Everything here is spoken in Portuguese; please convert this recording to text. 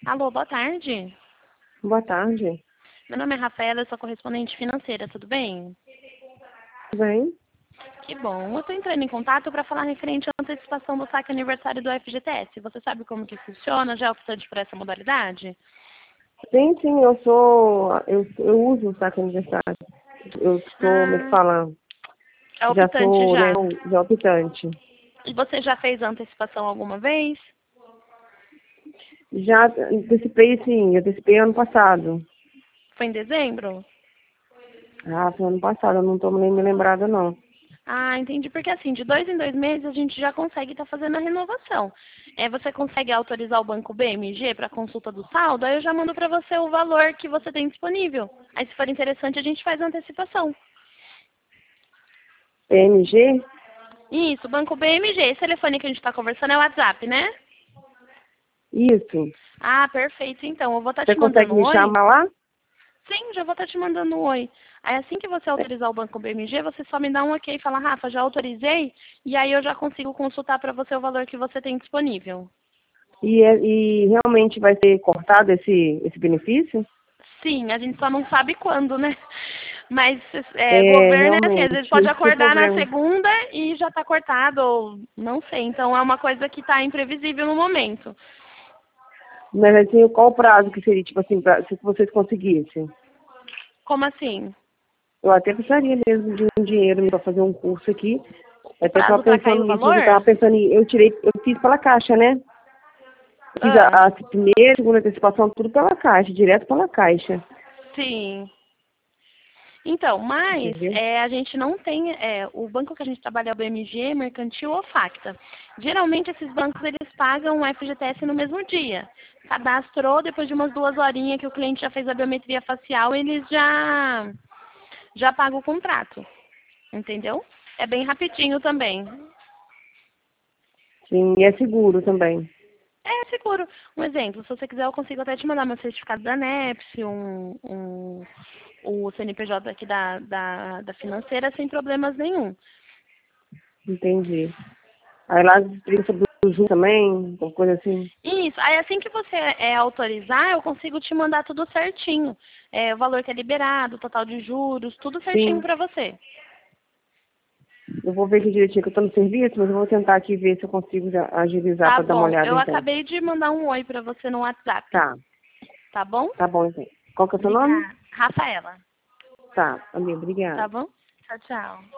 Alô, boa tarde. Boa tarde. Meu nome é Rafaela, eu sou correspondente financeira, tudo bem? Tudo bem? Que bom. Eu estou entrando em contato para falar referente à antecipação do saque aniversário do FGTS. Você sabe como que funciona? Já é optante por essa modalidade? Sim, eu uso o saque aniversário. Eu sou, como é que Ah, fala? é Já optante sou, né, já. já optante. E você já fez a antecipação alguma vez? Já antecipei, sim, eu antecipei ano passado. Foi em dezembro? Ah, foi ano passado, eu não estou nem me lembrada, não. Ah, entendi. Porque assim, de 2 em 2 meses a gente já consegue estar fazendo a renovação. Você consegue autorizar o banco BMG para consulta do saldo? Aí eu já mando para você o valor que você tem disponível. Aí se for interessante a gente faz a antecipação. PMG? Isso, banco BMG. Esse telefone que a gente está conversando é o WhatsApp, né? Isso. Ah, perfeito. Então, eu vou estar Você te consegue mandando um me oi. chamar lá? Sim, já vou estar te mandando um oi. Aí assim que você autorizar o banco BMG, você só me dá um ok e fala, Rafa, já autorizei, e aí eu já consigo consultar para você o valor que você tem disponível. E realmente vai ser cortado esse benefício? Sim, a gente só não sabe quando, né? Mas É, governo é assim, às realmente, vezes pode esse que é o acordar na problema. segunda e já está cortado, ou não sei. Então é uma coisa que está imprevisível no momento. Mas assim, qual o prazo que seria, tipo assim, se vocês conseguissem? Como assim? Eu até precisaria mesmo de um dinheiro para fazer um curso aqui. Eu O até estava prazo para cair pensando o nisso, mas eu estava valor? pensando em, eu fiz pela Caixa, né? Fiz Ah, a primeira, segunda antecipação, tudo pela Caixa, direto pela Caixa. sim. Então, mas Entendeu? a gente não tem, o banco que a gente trabalha é o BMG, Mercantil ou Facta. Geralmente esses bancos eles pagam o FGTS no mesmo dia. Cadastrou, depois de umas 2 horinhas que o cliente já fez a biometria facial, eles já pagam o contrato. Entendeu? É bem rapidinho também. Sim, e é seguro também. É seguro. Um exemplo, se você quiser, eu consigo até te mandar meu certificado da NEPS, o CNPJ aqui da financeira, sem problemas nenhum. Entendi. Aí lá explica sobre o juros também, uma coisa assim. Isso. Aí assim que você autorizar, eu consigo te mandar tudo certinho. O valor que é liberado, o total de juros, tudo certinho Sim, para você. eu vou ver aqui direitinho que eu estou no serviço, mas eu vou tentar aqui ver se eu consigo já agilizar Tá para dar uma bom. olhada Eu então. acabei de mandar um oi para você no WhatsApp. Tá, Tá bom? tá bom então. Qual que é o seu nome? Obrigada. Rafaela. Tá, amigo, Tá obrigada. bom? Tchau, tchau.